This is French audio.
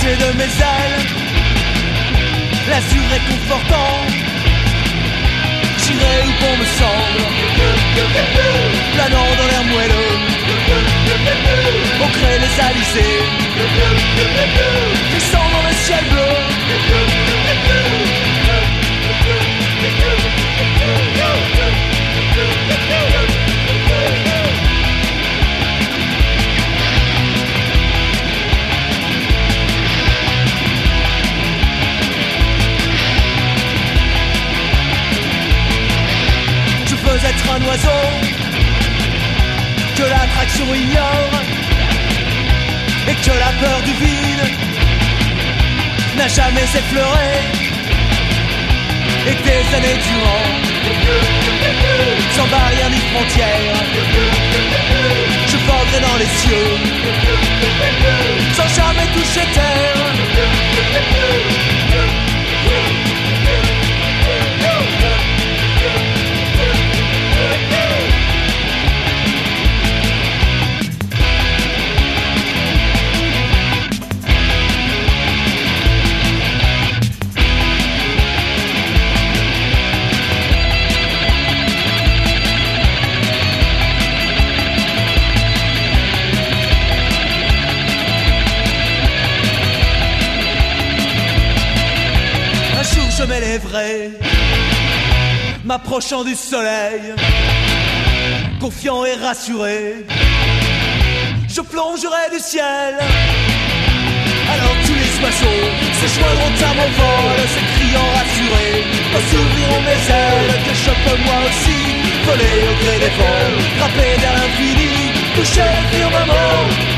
détaché de mes ailes, l'azur réconfortant, j'irai où bon me semble, planant dans l'air moelleux, au gré des alizés, glissant dans le ciel bleu. Je veux être un oiseau que l'attraction ignore et que la peur du vide n'a jamais effleuré. Et des années durant, sans barrière ni frontière, je volerai dans les cieux, sans jamais toucher terre. Je m'élèverai, m'approchant du soleil, confiant et rassuré, je plongerai du ciel. Alors tous les oiseaux se joindront à mon vol, s'écriant rassurés, quand s'ouvriront mes ailes, que je peux moi aussi voler au gré des vents, grimper vers l'infini, toucher le firmament.